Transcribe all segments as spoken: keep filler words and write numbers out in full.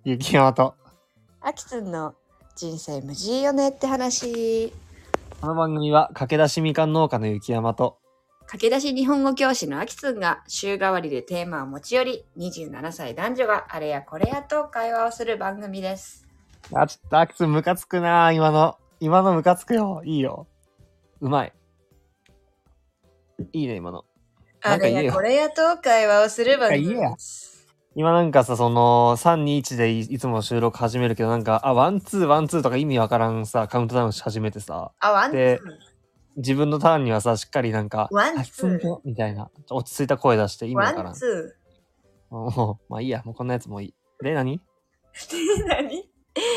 雪山とあきつんの人生無事よねって話。 この番組は駆け出しみかん農家の雪山と駆け出し日本語教師のあきつんが週替わりでテーマを持ち寄り、にじゅうななさい男女があれやこれやと会話をする番組です。 あ、ちょっとあきつんムカつくなー今の今のムカつくよ。いいよ、うまい、いいね今の。なあんか言えよれやこれやと会話をする番組です。 今なんかさ、そのさんにいちでい、いつも収録始めるけど、なんかあワンツーワンツーとか意味わからんさカウントダウンし始めてさ、 あ、ワンツでー。 自分のターンにはさしっかりなんかワンあきつんとみたいな落ち着いた声出して意味わからん。 ワンツもうまあいいや、もうこんなやつもういい。で何ー。何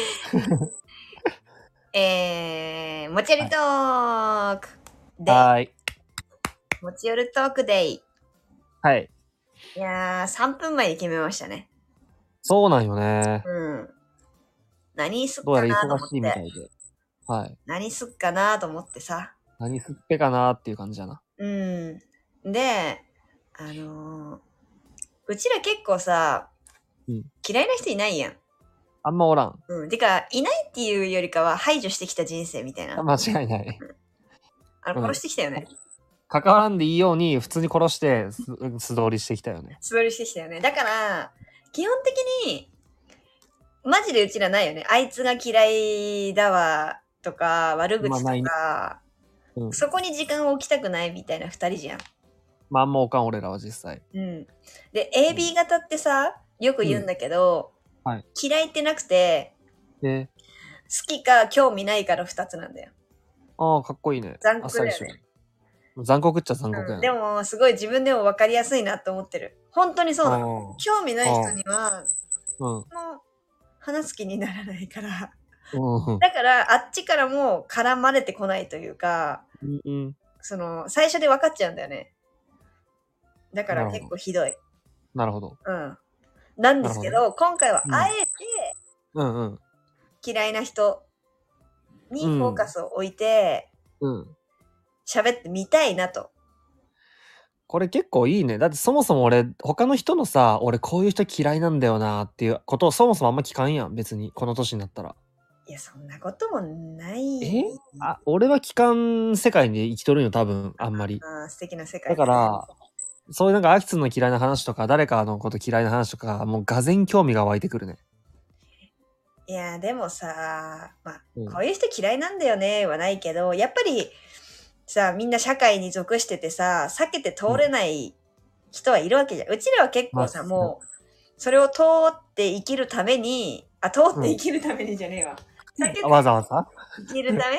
えー、持ち寄りトークで、 はーい持ち寄るトークデイ。 はいいやー、さんぷんまえに決めましたね。 そうなんよね。 うん。何すっどうやからなと思っ忙しいみたて。 いで。はい。 何すっかなと思ってさ。 何すっぺかなーっていう感じだな。 うん。で、あのー、うちら結構さ、 うん、 嫌いな人いないやん。 あんまおらん。 うん。てか、いないっていうよりかは排除してきた人生みたいな。 間違いない。 あの、殺してきたよね。 関わらんでいいように普通に殺してす素通りしてきたよね。 素通りしてきたよね。だから、基本的に、マジでうちらないよね。あいつが嫌いだわ、とか、悪口とか、 まあうん、 そこに時間を置きたくないみたいな二人じゃん。 まああんまおかん俺らは実際。 うん。で、エービー 型ってさ、よく言うんだけど、 うん、はい、 嫌いってなくて、 で、 好きか興味ないかの二つなんだよ。 ああ、かっこいいね。 残酷だよね。 残酷っちゃ残酷やな、 うん、でも、すごい自分でも分かりやすいなと思ってる。本当にそうなの。興味ない人には、 うん、 もう話す気にならないから。 うん、 だから、あっちからも絡まれてこないというか、 うんうん、その、最初で分かっちゃうんだよね。だから結構ひどい。 なるほど。 うん。なんですけど、ど今回はあえて、 うんうん、 嫌いな人にフォーカスを置いて、うん。喋ってみたいなと。 これ結構いいね。だってそもそも俺、他の人のさ、俺こういう人嫌いなんだよなっていうことをそもそもあんま聞かんやん、別に。この年になったら。 いや、そんなこともない。 えあ、俺は聞かん世界で生きとるんよ、多分、あんまり。 ああ、素敵な世界、 だから、そういうなんかアキツンの嫌いな話とか、誰かのこと嫌いな話とか、もうがぜん興味が湧いてくるね。 いや、でもさ、まあ、うん、こういう人嫌いなんだよね、はないけど、やっぱり、さ、みんな社会に属しててさ、避けて通れない人はいるわけじゃん。うちらは結構さ、もう、それを通って生きるために、あ、通って生きるためにじゃねえわ。避けてわざわざ生きるため、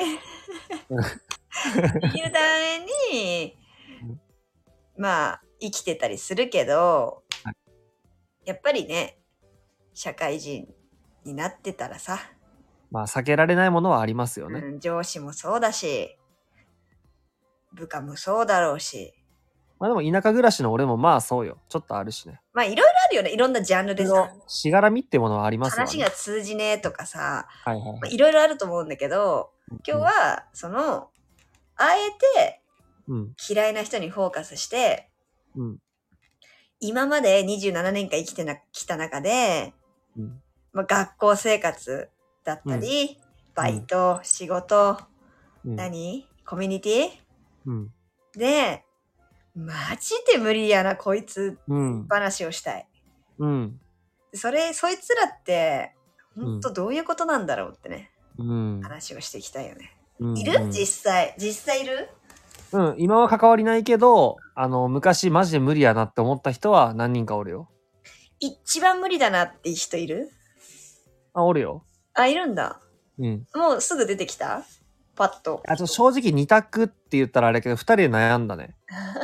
生きるために、まあ、生きてたりするけど、やっぱりね、社会人になってたらさ。 まあ、避けられないものはありますよね。 うん、上司もそうだし、部下もそうだろうし。 まあでも田舎暮らしの俺もまあそうよ。ちょっとあるしね。 まあいろいろあるよね。いろんなジャンルでさ。 しがらみってものはありますよね。 話が通じねえとかさ。 はいはいはい。 まあ、いろいろあると思うんだけど、今日は、その、あえて、嫌いな人にフォーカスして、うん、今までにじゅうななねんかん生きてなきた中で、うんまあ、学校生活だったり、うん、バイト、うん、仕事、うん、何コミュニティ、うん、で、マジで無理やな、こいつ、うん、話をしたい。うん、それ、そいつらって、ほんとどういうことなんだろうってね、うん、話をしていきたいよね。うん、いる実際。実際いるうん、今は関わりないけど、あの、昔マジで無理やなって思った人は何人かおるよ。 一番無理だなって人いる？ あ、おるよ。 あ、いるんだ。 うん。 もうすぐ出てきた？パッと。 あ、ちょ正直二択って言ったらあれだけど、二人で悩んだね。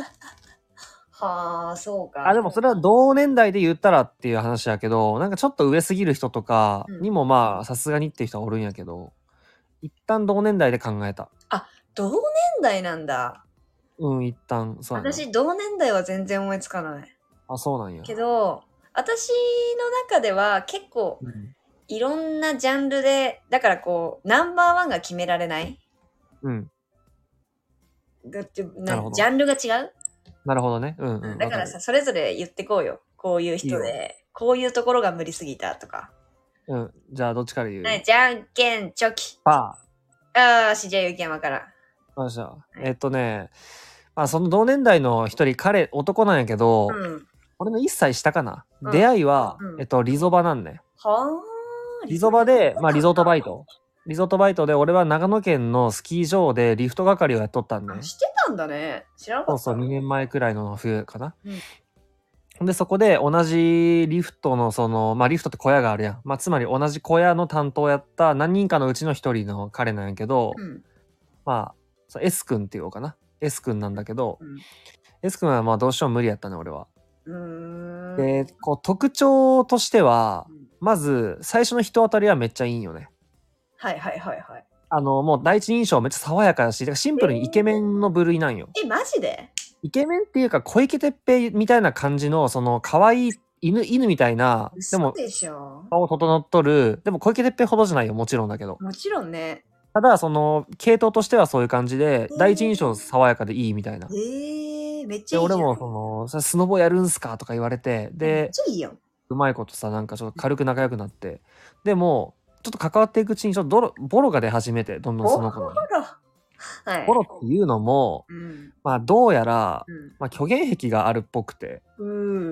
はあ、そうか。 あ、でもそれは同年代で言ったらっていう話やけど、なんかちょっと上すぎる人とかにもまあ、さすがにっていう人はおるんやけど、一旦同年代で考えた。 あ、同年代なんだ。 うん、一旦、そうやな。 私、同年代は全然思いつかない。 あ、そうなんや。 けど、私の中では結構、うん、いろんなジャンルで、だからこう、ナンバーワンが決められない。うん。だってな、ジャンルが違う？ なるほどね。うんうん。 だからさ、それぞれ言ってこうよ。こういう人で、いいこういうところが無理すぎたとか。 うん。じゃあ、どっちから言う？ はい、じゃんけんチョキ。 パー。ああ、しじゃあ雪山から。 ー。よっしゃ。えっとね、まあ、その同年代の一人、彼、男なんやけど、うん、俺のいっさい下かな。うん、出会いは、うん、えっと、リゾバなんね。はあ。リゾバで、まあ、リゾートバイト。リゾートバイトで、俺は長野県のスキー場でリフト係をやっとったんね。 知ってたんだね。知らなかった。 そうそう、にねんまえくらいの冬かな。うん、で、そこで同じリフトのその、まあリフトって小屋があるやん。まあつまり同じ小屋の担当やった何人かのうちの一人の彼なんやけど、うん、まあ、S 君っていうのかな。S 君なんだけど、うん、S 君はまあどうしても無理やったね、俺は。うーんで、こう特徴としては、うん、まず最初の人当たりはめっちゃいいんよね。 はいはいはいはい。 あの、もう第一印象めっちゃ爽やかだし、シンプルにイケメンの部類なんよ。 えー、え、マジで？ イケメンっていうか小池徹平みたいな感じの、その可愛い犬、犬みたいな、でも、顔整っとる、でも小池徹平ほどじゃないよ、もちろんだけど。 もちろんね。 ただ、その、系統としてはそういう感じで、えー、第一印象爽やかでいいみたいな。 えー、めっちゃいい。 で、俺も、その、スノボやるんすかとか言われて、で、めっちゃいいよ。うまいことさ、なんかちょっと軽く仲良くなって、でも、ちょっと関わっていくうちに、ちょっとドロ、ボロが出始めて、どんどんその子の。はい、ボロっていうのも、うん、まあどうやら、うん、まあ虚言癖があるっぽくて、うん、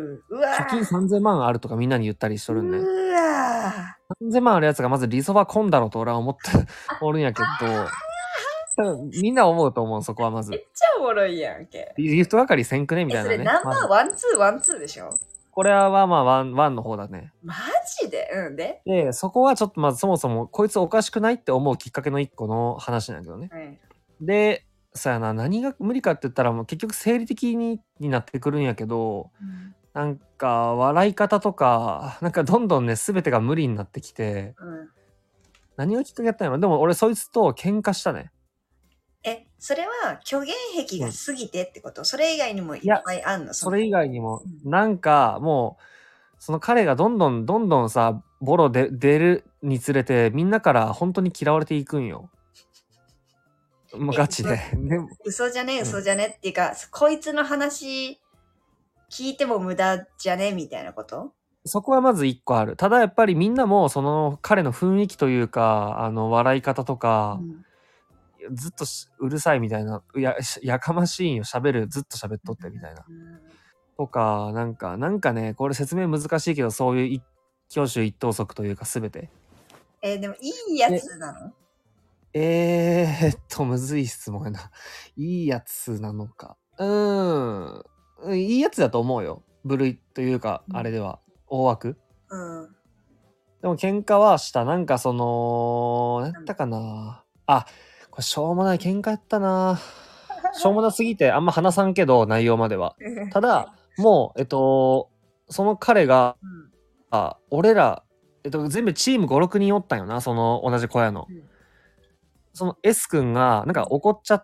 うわ貯金さんぜんまんあるとかみんなに言ったりしとるんね。うわさんぜんまんあるやつがまずリゾバコンだろうと俺は思っておるんやけど、みんな思うと思う、そこはまず。めっちゃおもろいやんけ。リフト係せんくねみたいなね。それナンバーワンツーワンツーでしょ？これはまあワン、ワンの方だね。 マジで？うんでで、そこはちょっとまずそもそもこいつおかしくないって思うきっかけの一個の話なんだけどね。はい、で、そうやな、何が無理かって言ったらもう結局生理的にになってくるんやけど、うん、なんか笑い方とか、なんかどんどんね、全てが無理になってきて、うん、何がきっかけやったんやろ？でも俺そいつと喧嘩したね。 え、それは虚言癖が過ぎてってこと？うん、それ以外にもいっぱいあんの？ それ以外にも、うん、なんかもう、その彼がどんどんどんどんさ、ボロで出るにつれて、みんなから本当に嫌われていくんよ。もうガチで。 嘘じゃね嘘じゃね、うん、っていうか、こいつの話聞いても無駄じゃねみたいなこと？ そこはまず一個ある。ただやっぱりみんなもその彼の雰囲気というか、あの笑い方とか、うん、ずっとうるさいみたいな、や、やかましいんよ、喋る、ずっと喋っとってみたいな。うん、とか、なんか、なんかね、これ説明難しいけど、そういう一挙手一投足というか全て。 えー、でもいいやつなの？ えーっと、むずい質問やな。いいやつなのか。うーん。いいやつだと思うよ。部類というか、あれでは。大枠。うん。でも喧嘩はした。なんかその、なんやったかな。あ、これしょうもない喧嘩やったな。しょうもなすぎてあんま話さんけど、内容までは。ただ、もう、えっと、その彼が、うん、あ、俺ら、えっと、全部チームご、ろくにんおったんよな。その、同じ小屋の。うん、その S 君がなんか怒っちゃって、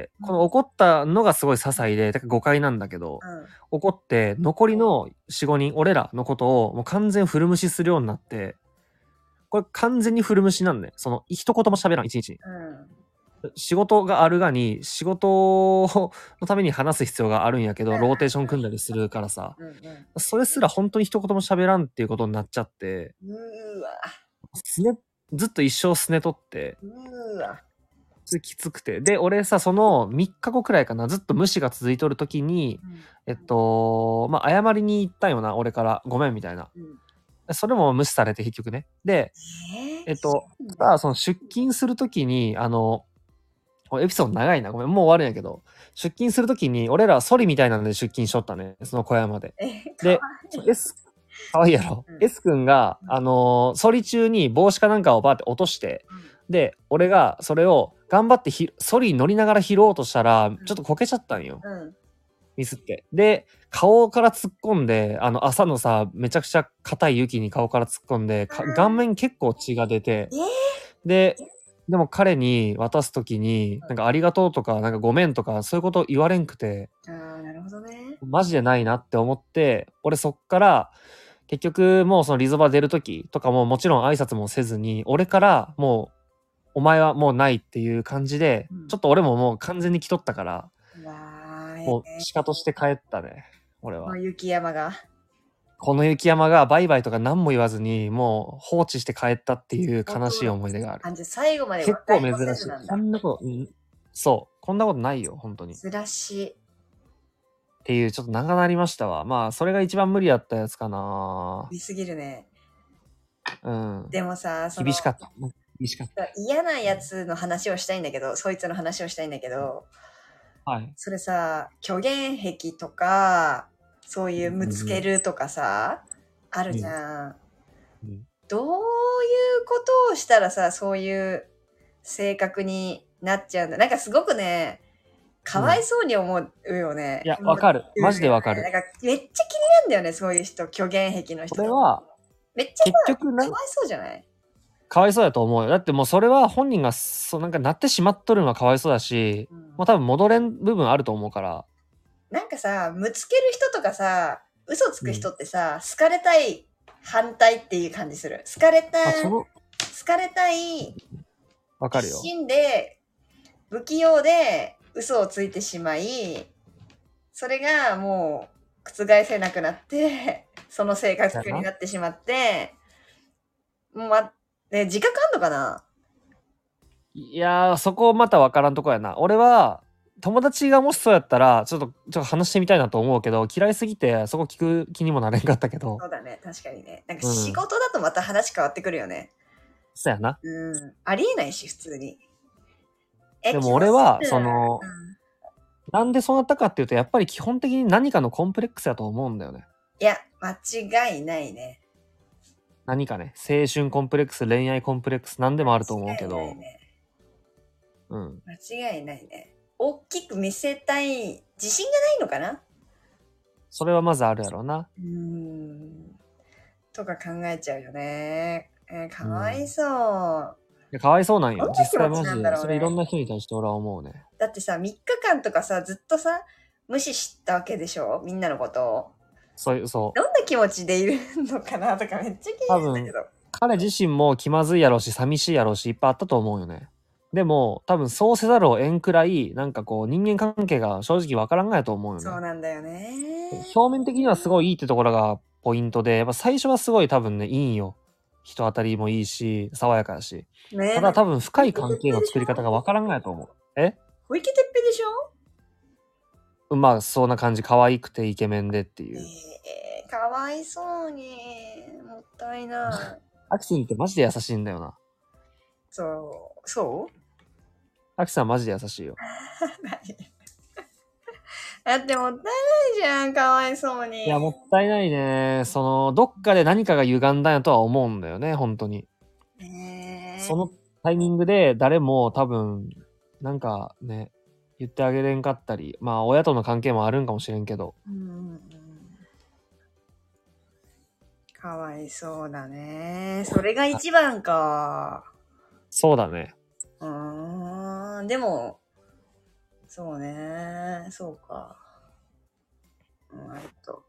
うん、この怒ったのがすごい些細で、だから誤解なんだけど、うん、怒って残りのよん、ごにん、俺らのことをもう完全古無視するようになって、これ完全に古無視なんね。その一言も喋らん、一日に。うん、仕事があるがに、仕事のために話す必要があるんやけど、ローテーション組んだりするからさ、うんうん、それすら本当に一言も喋らんっていうことになっちゃって、うわすね、ずっと一生すねとって、うわきつくて。で、俺さ、そのみっかごくらいかな、ずっと無視が続いとるときに、うん、えっと、まあ、謝りに行ったよな、俺から。ごめん、みたいな。うん、それも無視されて、結局ね。で、えー、えっと、さあ、その出勤するときに、あの、エピソード長いな。ごめん、もう終わるんやけど。出勤するときに、俺らソリみたいなので出勤しとったね。その小屋まで。で、S、かわいいやろ。うん、S 君が、あのー、ソリ中に帽子かなんかをバーって落として、うん、で、俺がそれを頑張ってひソリ乗りながら拾おうとしたら、ちょっとこけちゃったんよ。うん、ミスって。で、顔から突っ込んで、あの、朝のさ、めちゃくちゃ硬い雪に顔から突っ込んで、顔面結構血が出て、で、でも彼に渡すときに、なんかありがとうとか、なんかごめんとか、そういうこと言われんくて、 ああ、なるほどね。 マジでないなって思って、俺そっから、結局もうそのリゾバ出るときとかももちろん挨拶もせずに、俺からもう、お前はもうないっていう感じで、うん、ちょっと俺ももう完全に来とったから、もう鹿として帰ったね、俺は。 雪山が。 この雪山がバイバイとか何も言わずに、もう放置して帰ったっていう悲しい思い出がある。 あ、じゃあ最後まで結構珍別れしい。 ずなんだ。 こんなこと、うん、そう。こんなことないよ、本当に。 珍しい。 っていう、ちょっと長なりましたわ。まあ、それが一番無理だったやつかな。 無理すぎるね。 うん。 でもさ、その厳しかった。厳しかった。 嫌なやつの話をしたいんだけど、そいつの話をしたいんだけど、 はい。 それさ、虚言癖とか、そういうむつけるとかさ、うん、あるじゃん、うん。どういうことをしたらさ、そういう性格になっちゃうんだ。なんかすごくね、かわいそうに思うよね。 うん、いや、わかる。マジでわかる。 なんかめっちゃ気になんだよね、そういう人、虚言癖の人。 これは、 めっちゃ結局なかわいそうじゃない？ かわいそうだと思うよ。だってもうそれは本人がそうなんかなってしまっとるのはかわいそうだし、うん、もう多分戻れん部分あると思うから。 なんかさ、むつける人とかさ、嘘つく人ってさ、うん、好かれたい反対っていう感じする。好かれたい、好かれたい、 わかるよ。 一心で、不器用で嘘をついてしまい、それがもう覆せなくなって、その性格になってしまって、もうま、ね、自覚あんのかな？ いやー、そこまたわからんとこやな。俺は、友達がもしそうやったら、ちょっと、ちょっと話してみたいなと思うけど、嫌いすぎて、そこ聞く気にもなれんかったけど。 そうだね、確かにね。なんか仕事だとまた話変わってくるよね。 うん、そうやな。 うん。ありえないし、普通に。 でも俺は、その、うん、なんでそうなったかっていうと、やっぱり基本的に何かのコンプレックスだと思うんだよね。 いや、間違いないね。 何かね、青春コンプレックス、恋愛コンプレックス、何でもあると思うけど。 ね、 うん。 間違いないね。大きく見せたい、自信がないのかな？ それはまずあるやろうな。 うーん。とか考えちゃうよね。えー、かわいそう。うんいやかわいそうなんよ。実際マジで、ね。それいろんな人に対して俺は思うね。 だってさ、みっかかんとかさ、ずっとさ、無視したわけでしょ？みんなのことを。 そういう、そう。 どんな気持ちでいるのかなとかめっちゃ気になるんだけど。多分、 彼自身も気まずいやろうし、寂しいやろうし、いっぱいあったと思うよね。でも、多分そうせざるを得んくらい、なんかこう、人間関係が正直わからんがやと思うよね。 そうなんだよね。 表面的にはすごいいいってところがポイントで、やっぱ最初はすごい多分ね、いいんよ。人当たりもいいし、爽やかだし。ね、ただ多分深い関係の作り方がわからんがやと思う。え？ 小池徹平でしょ？まあ、そんな感じ。可愛くてイケメンでっていう。 えー、かわいそうに。もったいない。 アキさんってマジで優しいんだよな。 そう、そうアキさんマジで優しいよ。 だってもったいないじゃん、かわいそうに。 いや、もったいないね。その、どっかで何かが歪んだんやとは思うんだよね、本当に。 へー。 そのタイミングで誰も多分、なんかね、言ってあげれんかったり、まあ親との関係もあるんかもしれんけど。 うんうんうん。かわいそうだね。それが一番か。 そうだね。 うーん、でも、そうね、そうか。うん、あと。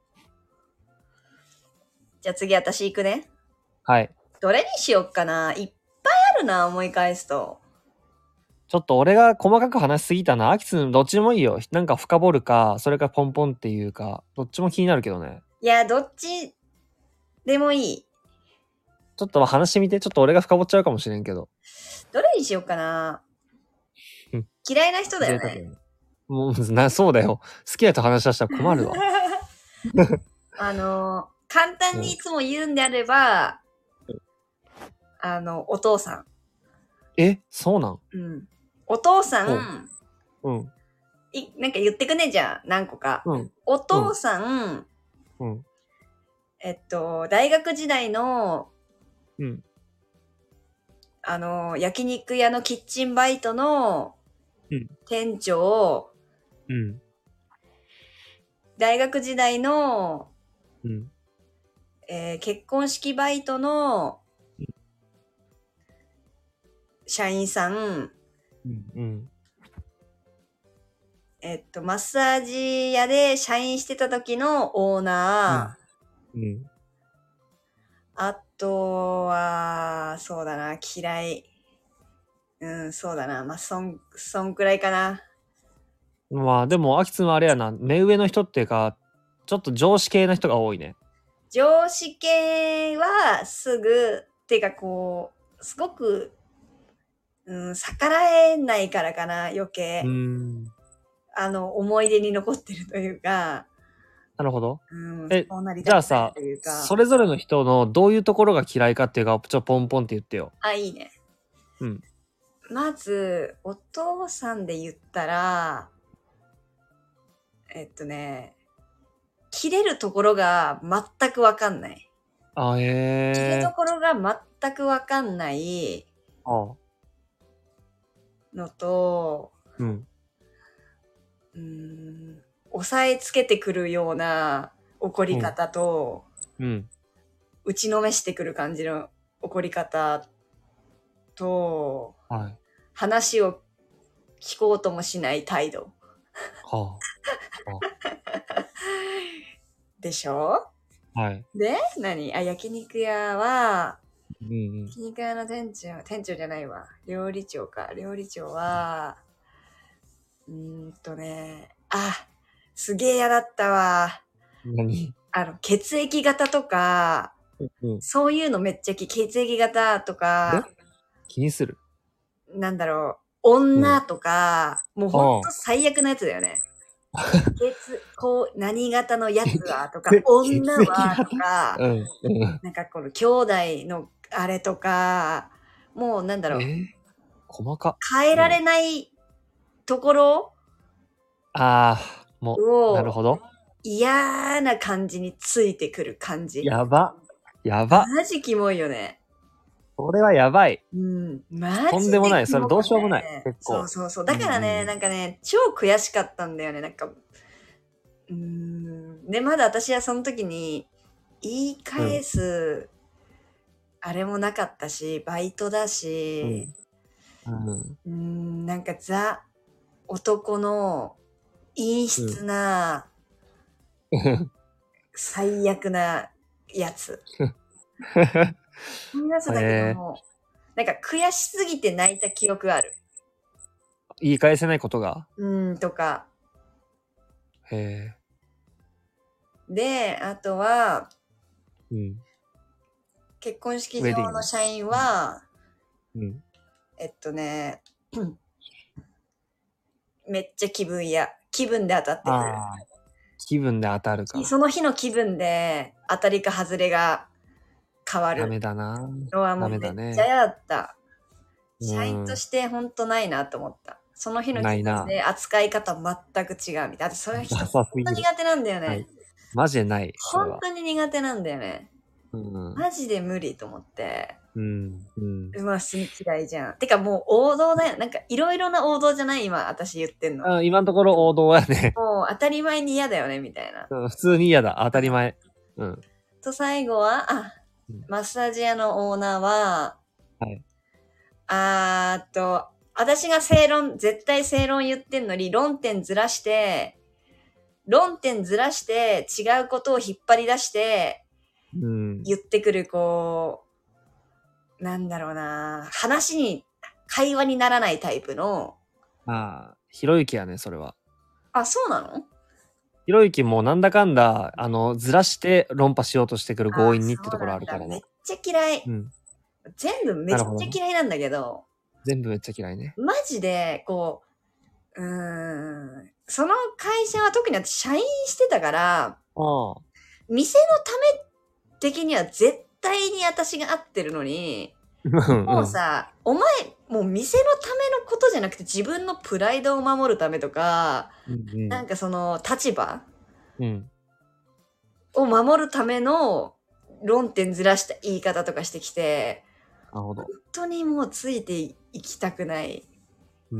じゃあ次私行くね。 はい。 どれにしよっかな。いっぱいあるな、思い返すと。 ちょっと俺が細かく話しすぎたな。アキツどっちでもいいよ。なんか深掘るか、それかポンポンっていうか、どっちも気になるけどね。 いや、どっちでもいい。 ちょっと話してみて。ちょっと俺が深掘っちゃうかもしれんけど。 どれにしようかな。嫌いな人だよね。 もうな、そうだよ。好きな人話し出したら困るわ。 あの、簡単にいつも言うんであれば、うん、あの、お父さん。 え、そうなん？ うん。お父さん、 うん。 い、なんか言ってくね、じゃあ、何個か。うん。お父さん、うん。えっと、大学時代の、うん。あの、焼肉屋のキッチンバイトの、うん。店長、うん。大学時代の、うん。えー、結婚式バイトの、うん。社員さん、うん。うん。えっと、マッサージ屋で社員してた時のオーナー。うん。うん、あとは、そうだな、嫌い。うん、そうだな。まあ、そん、そんくらいかな。 まあ、でも、アキツンはあれやな、目上の人っていうか、ちょっと上司系な人が多いね。 上司系はすぐ、てかこう、すごく、うん、逆らえないからかな、余計。 うん。 あの、思い出に残ってるというか。 なるほど。 うん、 え、じゃあさ、それぞれの人のどういうところが嫌いかっていうか、ちょっとポンポンって言ってよ。 あ、いいね。 うん。 まず、お父さんで言ったら、えっとね、切れるところが全くわかんない。 あ、えー。 切れどころが全くわかんないのと、 うん。 うーん、押さえつけてくるような怒り方と、 うん。 打ちのめしてくる感じの怒り方と、 はい、 話を聞こうともしない態度。 はあ。はあ、 でしょ？ はい。 で、何？あ、焼肉屋は、 うんうん、 焼肉屋の店長、店長じゃないわ。料理長か。料理長は、うーんとね、あ、すげえ嫌だったわ。 何？ あの、血液型とか、うん、そういうのめっちゃき、血液型とか、 気にする？ なんだろう、女とか、うん、もうほんと最悪なやつだよね。血、こう、何型のやつはとか、女はとか、うんうん、なんかこの兄弟のあれとか、もうなんだろう。えー、 細か。 変えられないところ、 うん、ああ、もう、なるほど。 嫌な感じについてくる感じ。 やば。やば。 マジキモいよね。 それはやばい。 うん。マジで、ね。 とんでもない。それどうしようもない。結構。 そうそうそう。だからね、うんうん、なんかね、超悔しかったんだよね。なんか、うーん。で、まだ私はその時に、言い返す、あれもなかったし、バイトだし、うん。うん、うーん、なんかザ、男の陰湿な、うん、最悪なやつ。思い出すだけでも、なんか悔しすぎて泣いた記憶ある。 言い返せないことが？ うん、とか。 へえ。で、あとは、 うん、 結婚式場の社員は、うん、えっとね、めっちゃ気分や、気分で当たってくる。 気分で当たるか。 その日の気分で当たりか外れが変わる。 ダメだな。 のはもうめっちゃ嫌だった。ね、社員としてほんとないなと思った。その日の気分で扱い方全く違うみたいな。それは人ほんと苦手なんだよね。はい、 マジでない。 本当に苦手なんだよね。うん、マジで無理と思って。うん。うん。まあ、好き嫌いじゃん。てかもう王道だよ。なんかいろいろな王道じゃない今、私言ってんの。 うん、今のところ王道やね。 もう当たり前に嫌だよね、みたいな。 うん、普通に嫌だ。当たり前。うん。 と、最後は、あ、マッサージ屋のオーナーは、はい。あーっと、私が正論、絶対正論言ってんのに、論点ずらして、論点ずらして、違うことを引っ張り出して、うん、言ってくる、こう、なんだろうな、話に、会話にならないタイプの。 ああ、ひろゆきやね、それは。 あ、そうなの？ ひろゆきもなんだかんだ、あの、ずらして論破しようとしてくる強引にってところあるからね。 めっちゃ嫌い。うん。全部めっちゃ嫌いなんだけど。 全部めっちゃ嫌いね。 マジで、こう、うーん、その会社は特に私社員してたから、ああ、店のため的には絶対に私が合ってるのに、もうさ、お前、もう店のためのことじゃなくて自分のプライドを守るためとか、うんうん、なんかその立場、うん、を守るための論点ずらした言い方とかしてきて、なるほど。本当にもうついていきたくない。うん、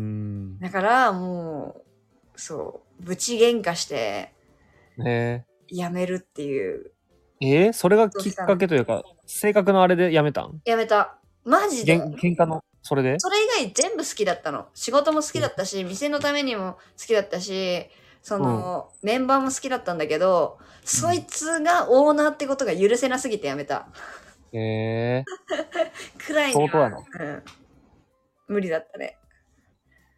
だからもう、そう、ぶち喧嘩して、やめるっていう。 えー、それがきっかけというか、性格のあれでやめたん？ やめた。マジで。 喧嘩の、それで？ それ以外全部好きだったの。仕事も好きだったし、うん、店のためにも好きだったし、その、うん、メンバーも好きだったんだけど、うん、そいつがオーナーってことが許せなすぎてやめた。 へえー。 くらいには、うん、無理だったね。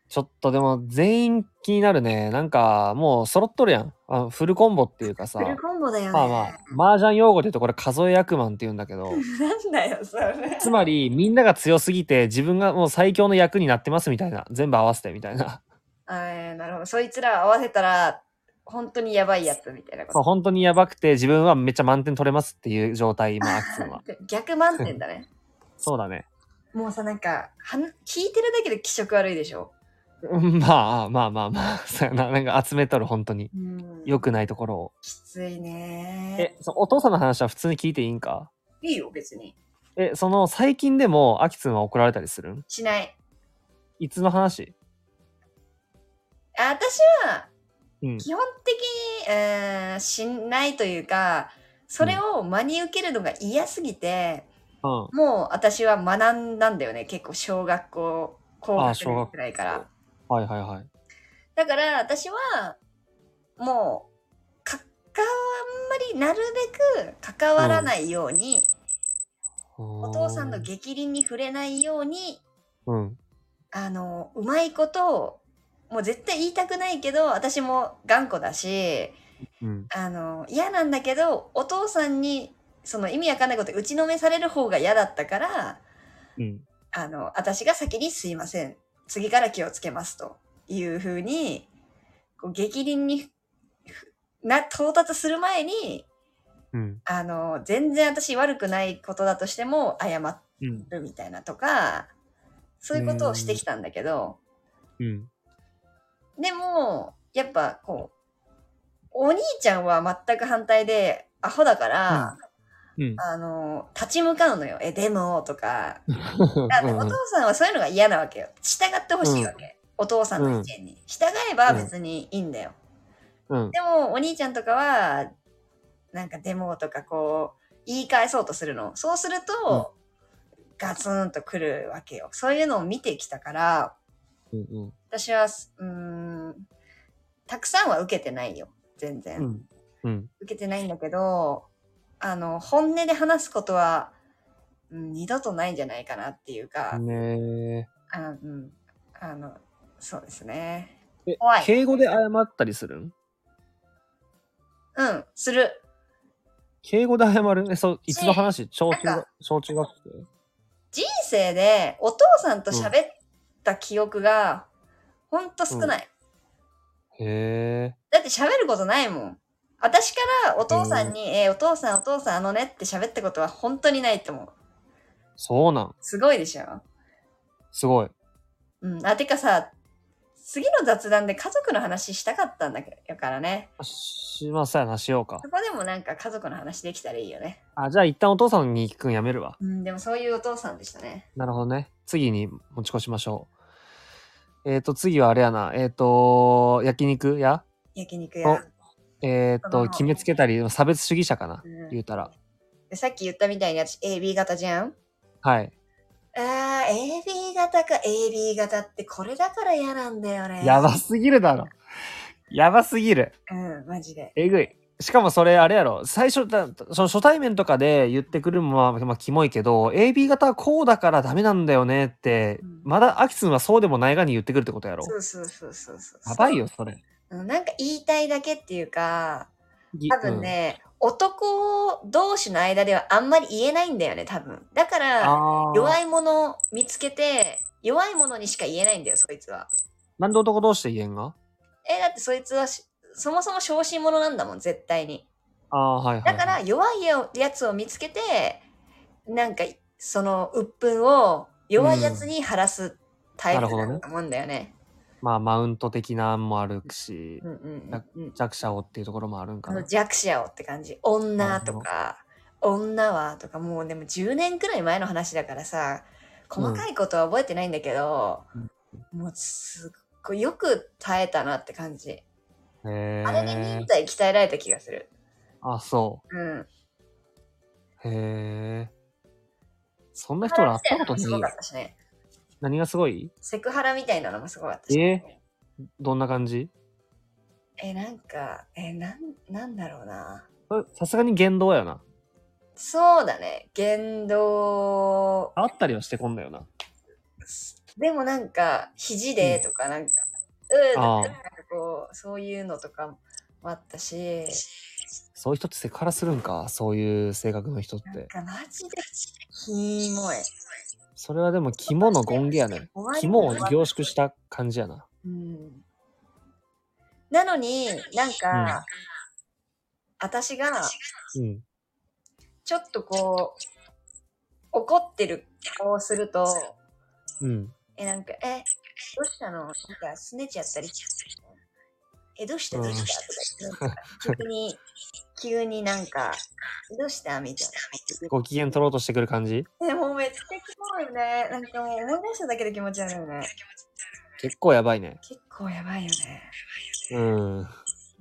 ちょっとでも全員気になるね。なんかもう揃っとるやん。あフルコンボっていうかさ。 フルコンボだよね。 まあまあ、麻雀用語で言うとこれ数え役満って言うんだけど。 なんだよ、それ。 つまりみんなが強すぎて自分がもう最強の役になってますみたいな。全部合わせてみたいな。 あなるほど。そいつら合わせたら、本当にやばいやつみたいなこと。 そう、本当にやばくて自分はめっちゃ満点取れますっていう状態、今、アキツンは。 逆満点だね。 そうだね。 もうさ、なんか、は聞いてるだけで気色悪いでしょ。 まあまあまあまあ、そうやな。なんか集めとる、本当に。良くないところを。 きついね。 え、そお父さんの話は普通に聞いていいんか？ いいよ、別に。 え、その、最近でも、アキツンは怒られたりするん？ しない。 いつの話？ あ私は、 うん。 基本的に、えーしないというか、それを真に受けるのが嫌すぎて、 うん。 もう私は学んだんだよね。結構小学校、高あ、 学年小学くらいから。 はいはいはい。 だから私は、もう、か、かあんまりなるべく関わらないように、お父さんの逆鱗に触れないように、 うん。 あの、うまいことを、もう絶対言いたくないけど、私も頑固だし、 うん。 あの、嫌なんだけど、お父さんに、その意味わかんないこと打ちのめされる方が嫌だったから、 うん。 あの、私が先にすいません。次から気をつけますというふうに、こう逆鱗にな、到達する前に、 うん。 あの、全然私悪くないことだとしても謝るみたいなとか、そういうことをしてきたんだけど、 うん。 でも、やっぱこう、お兄ちゃんは全く反対で、アホだから、 うんうん、 あの、立ち向かうのよ。え、でも、とか。だってお父さんはそういうのが嫌なわけよ。従ってほしいわけ。うん、お父さんの意見に。従えば別にいいんだよ。うん、でも、お兄ちゃんとかは、なんかでもとかこう、言い返そうとするの。そうすると、うん、ガツンとくるわけよ。そういうのを見てきたから、うんうん、私は、うーん、たくさんは受けてないよ。全然。うんうん、受けてないんだけど、あの、本音で話すことは、うん、二度とないんじゃないかなっていうか。ねえ。あ、うん。あの、そうですね。 え、怖い。敬語で謝ったりするん？ うん、する。 敬語で謝る？え、そう、いつの話？小中学、小中学生？ 人生でお父さんと喋った記憶が、ほんと少ない。 うん、へえ。 だって喋ることないもん。私からお父さんに、えー、お父さんお父さんあのねって喋ったことは本当にないと思う。 そうなん？ すごいでしょ？ すごい。 うん。あ、てかさ、次の雑談で家族の話したかったんだからね。 しますやな、しようか。 そこでもなんか家族の話できたらいいよね。 あ、じゃあ一旦お父さんに聞くんやめるわ。 うん、でもそういうお父さんでしたね。 なるほどね。次に持ち越しましょう。えっ、ー、と、次はあれやな。えっ、ー、と、焼肉屋？ 焼肉屋。 えっ、ー、と、決めつけたり、差別主義者かな、うん、言うたら。 でさっき言ったみたいに私 エービー 型じゃん？ はい。 あー、エービー 型か。エービー 型ってこれだから嫌なんだよね。 やばすぎるだろ。やばすぎる。 うん、マジで。 えぐい。しかもそれあれやろ。最初だ、その初対面とかで言ってくるのは、まあ、キモいけど、エービー 型はこうだからダメなんだよねって、うん、まだアキツンはそうでもないがに言ってくるってことやろ。 そうそうそうそうそう。 やばいよ、それ。 なんか言いたいだけっていうか、多分ね、うん、男同士の間ではあんまり言えないんだよね、多分。だから、弱いものを見つけて、弱いものにしか言えないんだよ、そいつは。 なんで男同士で言えんが？ え、だってそいつはそもそも小心者なんだもん、絶対に。 ああ、はいはい、はい。 だから弱いやつを見つけて、なんか、その鬱憤を弱いやつに晴らすタイプだと思うんだよね。ね、 まあ、マウント的なもあるし、うんうんうん、弱者をっていうところもあるんかな。 弱者をって感じ。女とか、女はとか、もうでもじゅうねんくらい前の話だからさ、細かいことは覚えてないんだけど、うん、もうすっごいよく耐えたなって感じ。へあれで忍耐鍛えられた気がする。 あ、そう。うん。へえ。そんな人ら会ったことないよ。すごかったしね。何がすごい？ セクハラみたいなのもすごかったし、 ね。えー、どんな感じ？ え、なんか、え、なん、なんだろうな。 さすがに言動やな。 そうだね。言動。 あったりはしてこんだよな。 でもなんか肘でとかなんか、うん、なんかこうそういうのとかもあったし、 そういう人ってセクハラするんか、そういう性格の人って。 なんかマジでキモい。 それはでも肝の権限やね。肝を凝縮した感じやな。 うん。なのになんか、うん、私が、うん、ちょっとこう怒ってる顔をすると、うん、えなんかえどうしたの？なんかすねちゃったりえどうしたどうしたとか言って、急に急になんかどうしたみたいな。 ご機嫌取ろうとしてくる感じ？ えもうめっちゃキモいよね。なんかもう思い出しただけで気持ち悪いよね。 結構やばいね。 結構やばいよね。 うん。うん。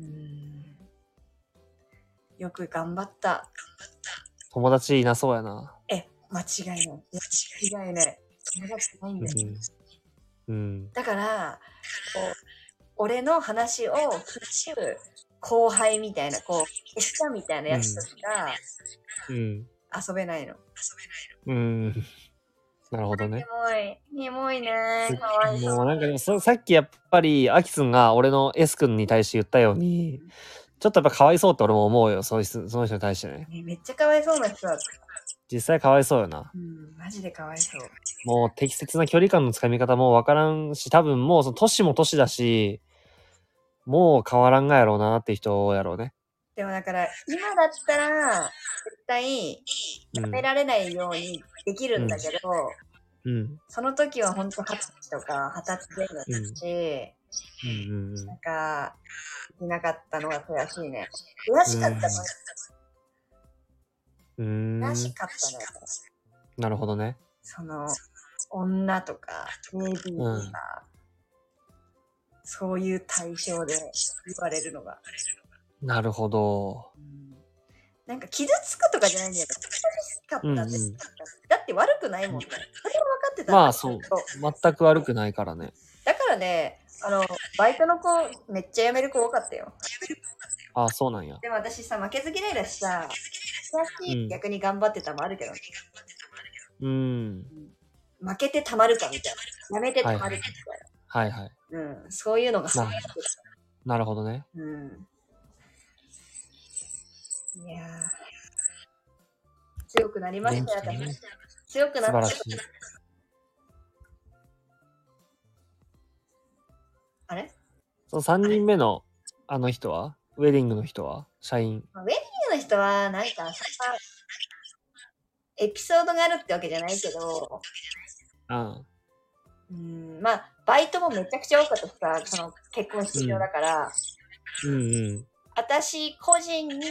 よく頑張った。 友達いなそうやな。 え、間違いない。間違いない。友達ないんだよ。うん。うん、だから、こう、俺の話を聞く後輩みたいな、こう、餌みたいなやつとしか、うん。遊べないの。 うん。なるほどね。 キモい。キモいね。かわいそう。もうなんかでもそさっきやっぱりアキスンが俺の S 君に対して言ったように、ちょっとやっぱかわいそうって俺も思うよ。その人その人に対してね。 めっちゃかわいそうな人だった。 実際かわいそうよな。 うん、マジでかわいそう。 もう適切な距離感のつかみ方もわからんし、多分もうその年も年だし、もう変わらんがやろうなって人やろうね。 でもだから今だったら絶対やめられないようにできるんだけど、うんうん、その時は本当はたちとかはたち前後だったし、うんうんうん、なんかいなかったのが悔しいね。悔しかったの。うん、悔しかったね。 なるほどね。 その女とか エービー とか、うん、そういう対象で言われるのが。 なるほど。 うん、なんか傷つくとかじゃないんだよ。悔しかったって、うんうん、だって悪くないもんね。それは分かってた。 まあそう。全く悪くないからね。 だからね、あの、バイトの子、めっちゃ辞める子多かったよ。 ああ、そうなんや。 でも私さ、負けず嫌いだしさ、悔しい、逆に頑張ってたもあるけどね。うん。負けてたまるかみたいな。辞めてたまるかみたいな。 はいはい。 うん。そういうのがな, なるほどね。 うん。いや強くなりましたよ、私。強くなった。素晴らしい。あれそのさんにんめのあの人はウェディングの人は社員。 ウェディングの人はなんかエピソードがあるってわけじゃないけど、うん。うん、まあ、バイトもめちゃくちゃ多かったさ、その結婚式場だから、うん、うんうん、私個人に、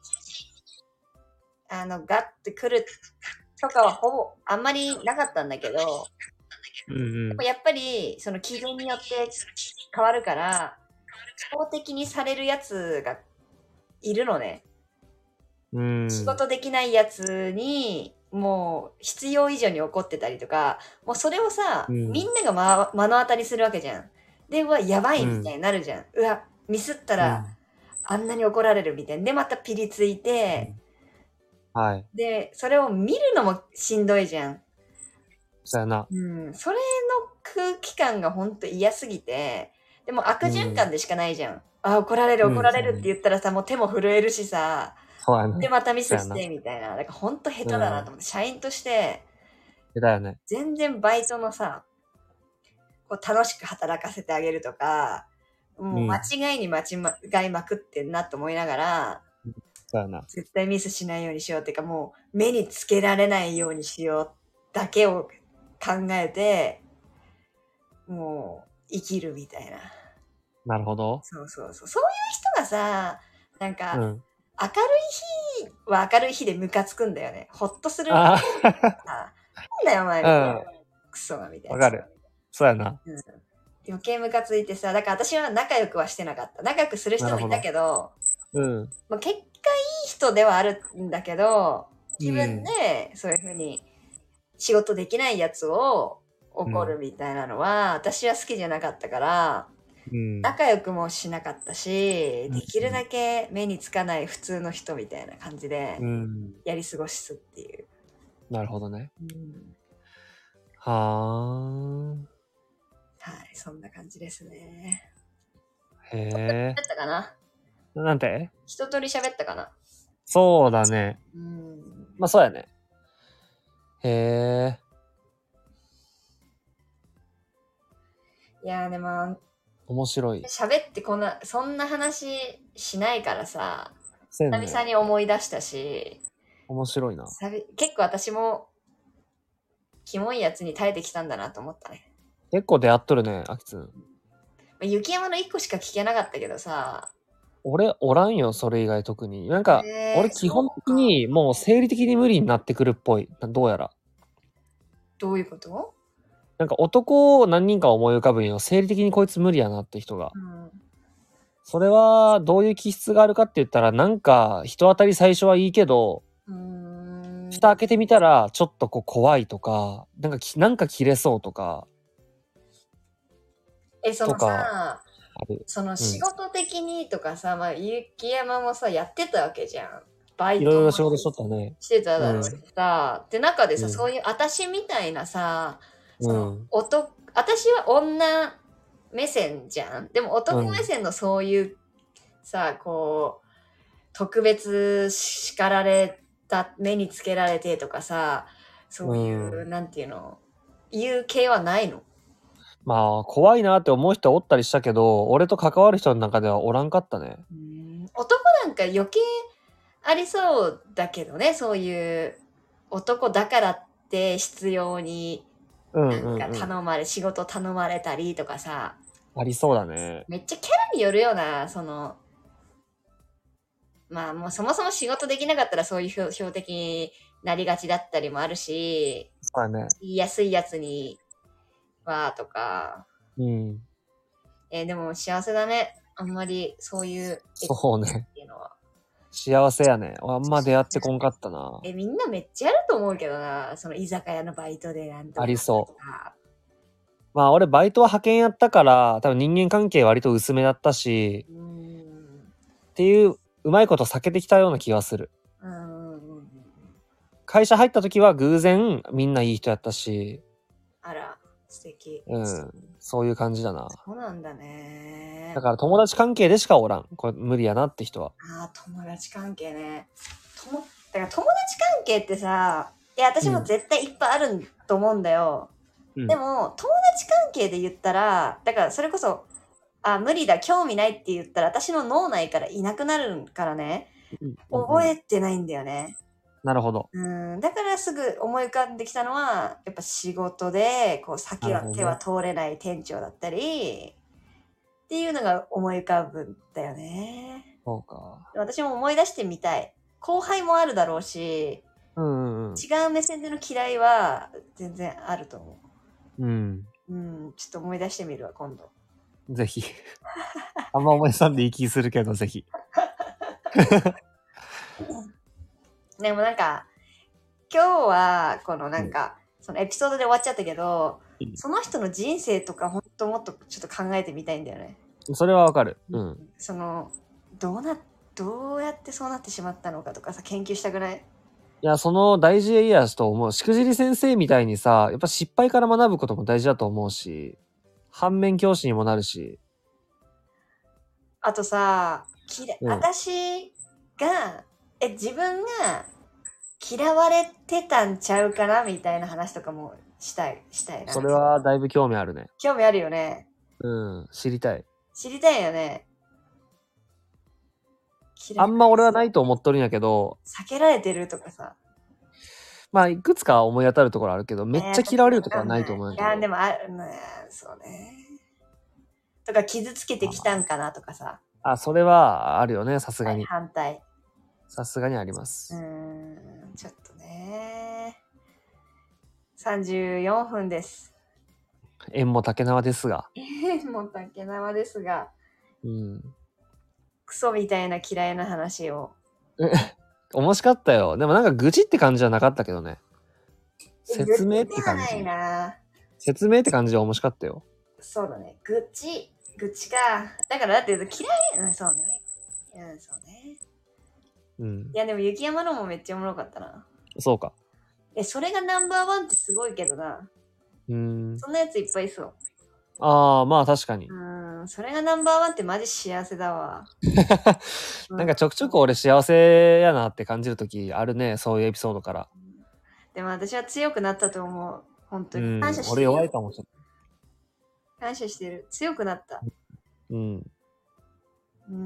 あの、ガッて来るとかはほぼあんまりなかったんだけど、うんうん、でもやっぱり、その基準によって変わるから、法的にされるやつがいるのね。うん、仕事できないやつに、もう必要以上に怒ってたりとか、もうそれをさ、うん、みんなが、ま、目の当たりするわけじゃん。で、うわ、やばいみたいになるじゃん。うん、うわ、ミスったら、うん、あんなに怒られるみたいな。で、またピリついて、うん、はい。で、それを見るのもしんどいじゃん。 そうやな。 うん、それの空気感がほんと嫌すぎて、でも悪循環でしかないじゃん。うん、あ、怒られる怒られるって言ったらさ、もう手も震えるしさ、そうやね、で、またミスしてみたいな。だからほんと下手だなと思って、うん、社員として、 下手やね。 全然バイトのさ、こう楽しく働かせてあげるとか、もう間違いに間違いまくってんなと思いながら、 うん、そうやな。 絶対ミスしないようにしようっていうか、もう目につけられないようにしようだけを考えて、もう生きるみたいな。 なるほど。 そうそうそう。そういう人がさ、なんか、うん、明るい日は明るい日でムカつくんだよね。ほっとする。あなんだよ、お前みたいな。クソがみたいな。 わかる。そうやな。 うん、余計ムカついてさ、だから私は仲良くはしてなかった。仲良くする人もいたけど、どうん。まあ、結果いい人ではあるんだけど、自分でそういう風に仕事できないやつを怒るみたいなのは、うん、私は好きじゃなかったから、うん、仲良くもしなかったし、できるだけ目につかない普通の人みたいな感じでやり過ごすっていう。 うん、なるほどね。うん、はーん。 はい、そんな感じですね。 へえ。 喋ったかな？ なんて？ 一通り喋ったかな？ そうだね。 うん。 まあそうやね。へえ。 いやーでも面白い。 喋ってこんなそんな話しないからさ、 せんね。 久々に思い出したし、 面白いな。 さび結構私もキモいやつに耐えてきたんだなと思ったね。 結構出会っとるね、あきつん。 雪山の一個しか聞けなかったけどさ、 俺おらんよ、それ以外特に。なんか、 えー俺基本的にもう生理的に無理になってくるっぽい。どうやら。 どういうこと？ なんか男を何人か思い浮かぶんよ。生理的にこいつ無理やなって人が。 うん。 それはどういう気質があるかって言ったら、なんか人当たり最初はいいけど、 うーん。 蓋開けてみたらちょっとこう怖いとか、なんかきなんか切れそうとか、 え、そのとかさ、 ある。 その仕事的にとかさ、まあ、雪山もさ、やってたわけじゃん。バイいろいトもろ仕事しとったね。 してただろうしさ、って中でさ、 うんそういう私みたいなさ、その、 うん。 男、私は女目線じゃん。でも男目線のそういうさ、こう、特別叱られた、目につけられてとかさ、そういう、 うんなんていうの、いう系はないの？ まあ、怖いなって思う人はおったりしたけど、俺と関わる人の中ではおらんかったね。 うーん、男なんか余計ありそうだけどね、そういう男だからって必要にうんうん、 なんうん。 か頼まれ、仕事頼まれたりとかさ、 ありそうだね。 めっちゃキャラによるような、その、まあもうそもそも仕事できなかったらそういう標標的になりがちだったりもあるし、 そうだね。 言いやすいやつにはとか、 うん。 えーでも幸せだね。あんまりそういうそうね。 っていうのは。 幸せやね。あんま出会ってこんかったな。 え、みんなめっちゃあると思うけどな、その居酒屋のバイトでなんとかありそうとか。 まあ俺バイトは派遣やったから、多分人間関係割と薄めだったし、 うーん。 っていううまいこと避けてきたような気がする。 うーん。 会社入った時は偶然みんないい人やったし、 あら、素敵。 うん。そういう感じだな。 そうなんだね。 だから友達関係でしかおらん。これ無理やなって人は。 ああ、友達関係ね。とも、だから友達関係ってさ、いや、私も絶対いっぱいあると思うんだよ。 うん、 でも、友達関係で言ったら、だからそれこそ、あ、無理だ、興味ないって言ったら、私の脳内からいなくなるからね、 うん、 覚えてないんだよね。 なるほど。 うん、だからすぐ思い浮かんできたのは、やっぱ仕事で、こう、先は手は通れない店長だったり、っていうのが思い浮かぶんだよね。 そうか。 私も思い出してみたい。後輩もあるだろうし、 うんうんうん。 違う目線での嫌いは全然あると思うん。 う。うん、ちょっと思い出してみるわ、今度。 ぜひ。あんま思いさんでいい気するけど、ぜひ。 でもなんか、今日は、このなんか、うん、そのエピソードで終わっちゃったけど、うん、その人の人生とか、ほんともっとちょっと考えてみたいんだよね。 それはわかる。うん。 その、どうな、どうやってそうなってしまったのかとかさ、研究したくない？ いや、その大事やしと思う。しくじり先生みたいにさ、やっぱ失敗から学ぶことも大事だと思うし、反面教師にもなるし。 あとさ、きれ、うん、私が、え、自分が嫌われてたんちゃうかなみたいな話とかもしたい、したいな。 それはだいぶ興味あるね。 興味あるよね。 うん、知りたい。 知りたいよね。 あんま俺はないと思っとるんやけど。 避けられてるとかさ。 まあ、いくつか思い当たるところあるけど、めっちゃ嫌われるとかはないと思うんやけど。 いや、でもあるね。そうね。とか、傷つけてきたんかなとかさ。 あ、それはあるよね、さすがに。 反対。 さすがにあります。 うーん、ちょっとね。さんじゅうよんふんです。 縁も竹縄ですが。 縁も竹縄ですが。 うん。 クソみたいな嫌いな話を。 面白かったよ。でもなんか愚痴って感じじゃなかったけどね。説明って感じ。 ないな。 説明って感じで面白かったよ。 そうだね。愚痴。愚痴か。だからだって嫌い。うん、そうね。うん、そうね。うん。いやでも雪山のもめっちゃおもろかったな。 そうか。 え、それがナンバーワンってすごいけどな。うん。そんなやついっぱいいそう。 ああ、まあ確かに。 うん、それがナンバーワンってマジ幸せだわ。 なんかちょくちょく俺幸せやなって感じるときあるね、そういうエピソードから。 でも私は強くなったと思う。本当に。 うん、 感謝してる。 俺弱いかもしれない。感謝してる。強くなった。 うん。 うん。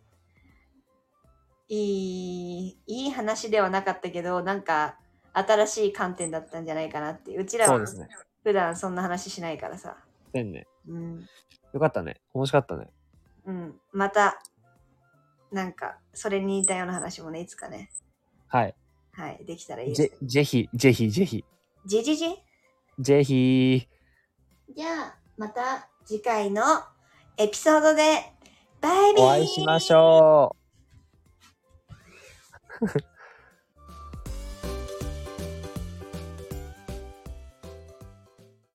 いい、いい話ではなかったけど、なんか新しい観点だったんじゃないかなって。うちらはそうですね。 普段そんな話しないからさ。 せんね。 うん。 よかったね。面白かったね。 うん。また、なんか、それに似たような話もね、いつかね。 はい。 はい、できたらいいです。 ぜ、ぜひ、ぜひ、ぜひ。 じじじぜひ。 じゃあ、また次回のエピソードで、バイビーお会いしましょう。